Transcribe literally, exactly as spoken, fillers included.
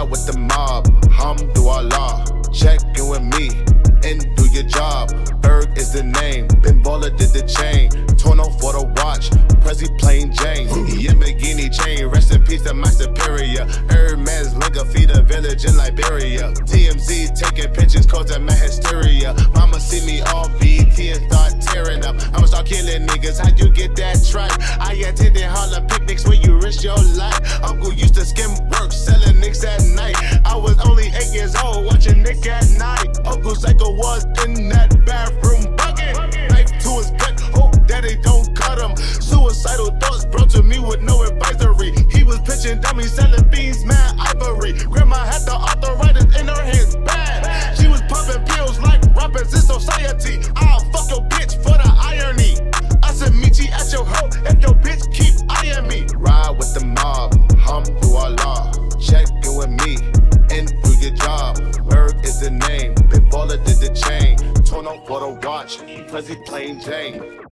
Ride with the mob, Alhamdulillah. Check in with me and do your job. Berg is the name, Ben Baller did the chain. Torno for the watch, Prezi plain Jane. Yamagini chain, rest in peace to my superior. Hermes Linga feed a village in Liberia. T M Z taking pictures causing my hysteria. Mama see me all B T and start tearing up. I'ma start killing niggas, how you get that tripe? I attended Harlem picnics where you risk your life. Uncle used to skim work, selling nicks at night. I was only eight years old, watching Nick at night. Uncle Psycho was in that bathroom bucket. Knife to his gut, hope daddy don't cut him. Suicidal thoughts brought to me with no advisory. He was pitching dummies, selling beans, mad ivory. Grandma had the arthritis in her hands, bad. She was popping pills like rappers in society. I'll fuck your bitch for the irony. I said meet you at your hoe if your bitch keep eyeing me. Ride with the mob, Alhamdulillah. Check in with me and do your job. Berg is the name, Ben Baller did the chain. Torn up for the watch, Prezi plain Jane.